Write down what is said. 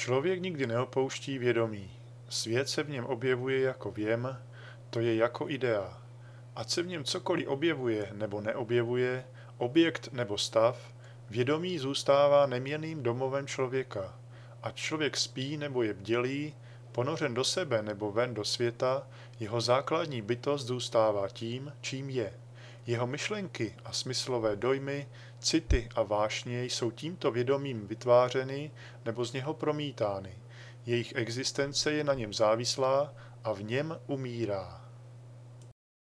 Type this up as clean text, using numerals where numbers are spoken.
Člověk nikdy neopouští vědomí. Svět se v něm objevuje jako věm, to je jako idea. Ať se v něm cokoliv objevuje nebo neobjevuje, objekt nebo stav, vědomí zůstává neměnným domovem člověka. Ať člověk spí nebo je bdělý, ponořen do sebe nebo ven do světa, jeho základní bytost zůstává tím, čím je. Jeho myšlenky a smyslové dojmy, city a vášně jsou tímto vědomím vytvářeny nebo z něho promítány. Jejich existence je na něm závislá a v něm umírá.